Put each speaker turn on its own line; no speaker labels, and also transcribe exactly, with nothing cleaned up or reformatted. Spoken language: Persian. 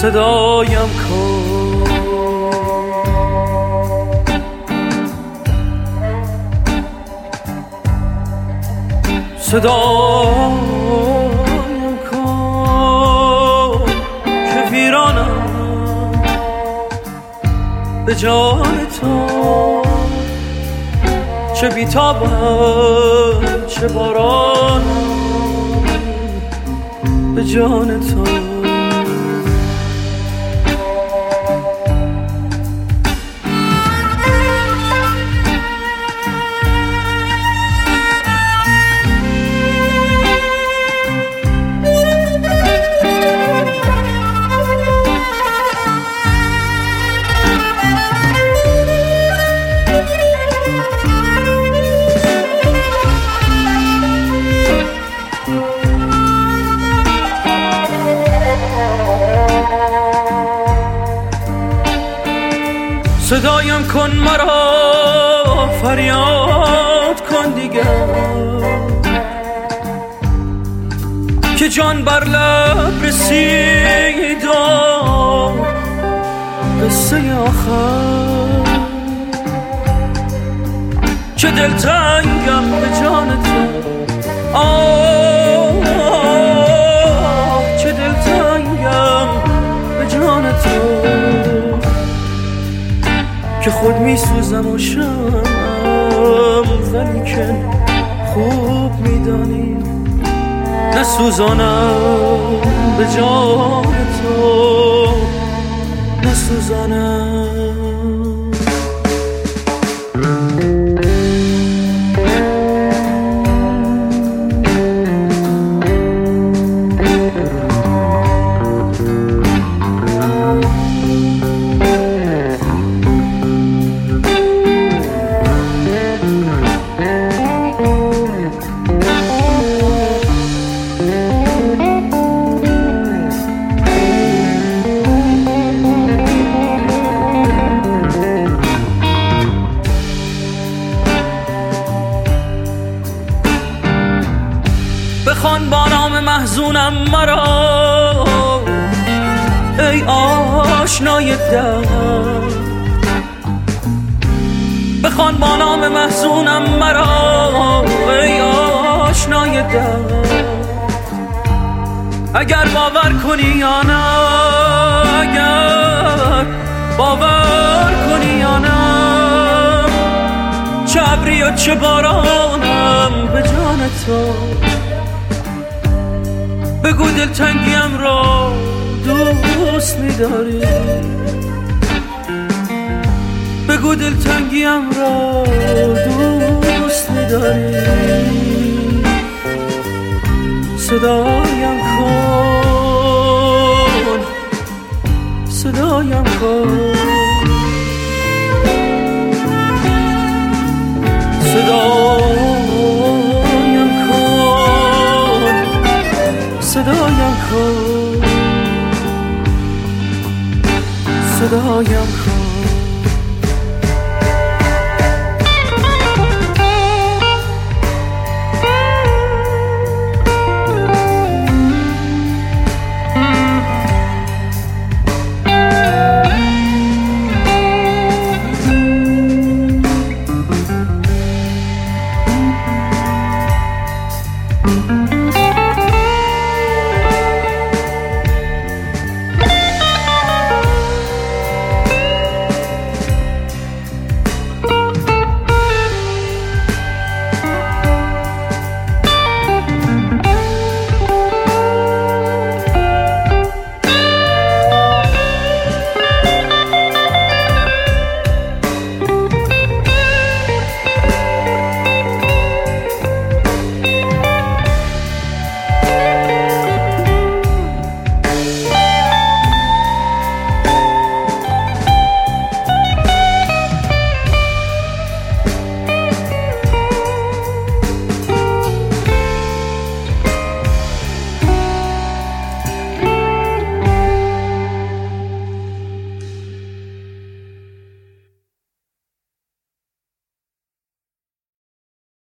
صدایم کن، صدایم کن که ویرانم به جان تو، چه بیتابم چه بارانم به جان تو. صدایم کن مرا، فریاد کن دیگر که جان بر لب رسید قصه آخر، چه دلتنگم به جان تو، آه چه دلتنگم به جان تو، که خود می سوزم و شمم ولیکن خوب می دانی نسوزانم به جان تو، نسوزانم. بخوان با نام محزونم مرا ای آشنای درد، بخوان با نام محزونم مرا ای آشنای درد، اگر باور کنی یا نه، اگر باور کنی یا نه، چه ابری و چه بارانم به جان تو، بگو دلتنگیم را دوست می‌داری، بگو دلتنگیم را دوست می‌داری، صدایم کن، صدایم کن، صدایم کن، صدایم کن، صدایم کن.